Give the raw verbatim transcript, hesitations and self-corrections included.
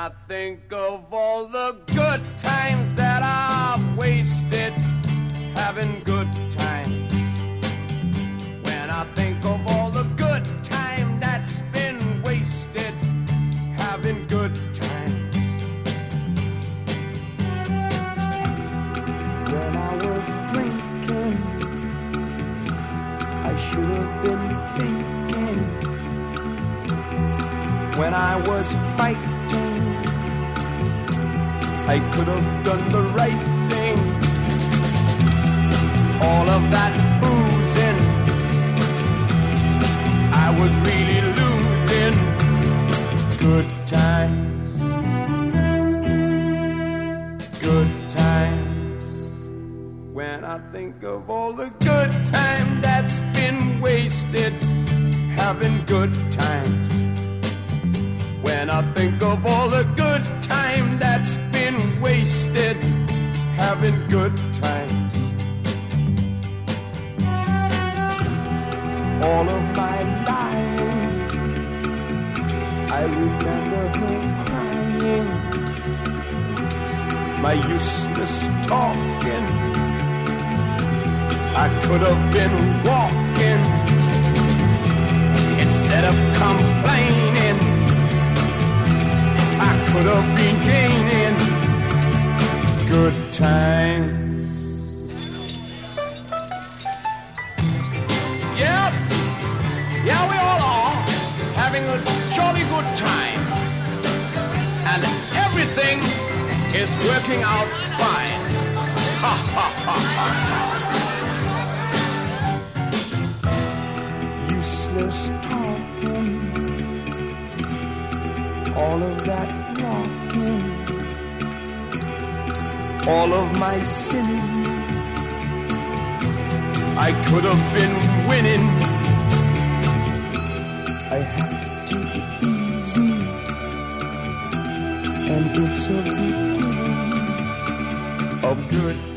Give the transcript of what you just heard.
I think of all the good times that I've wasted having good times. When I think of all the good time that's been wasted having good times. When I was drinking, I should have been thinking. When I was fighting, I could have done the right thing. All of that boozing, I was really losing. Good times, good times. When I think of all the good time that's been wasted having good times. When I think of all the good time that's been wasted having good times. All of my lying, I remember her crying. My useless talking, I could have been walking instead of complaining. I could have been gaining good times. Yes, yeah, we all are having a jolly good time, and everything is working out fine. Ha ha ha ha ha. Useless talking, all of that walking, all of my sinning, I could have been winning. I have to take it easy, and it's a beginning of good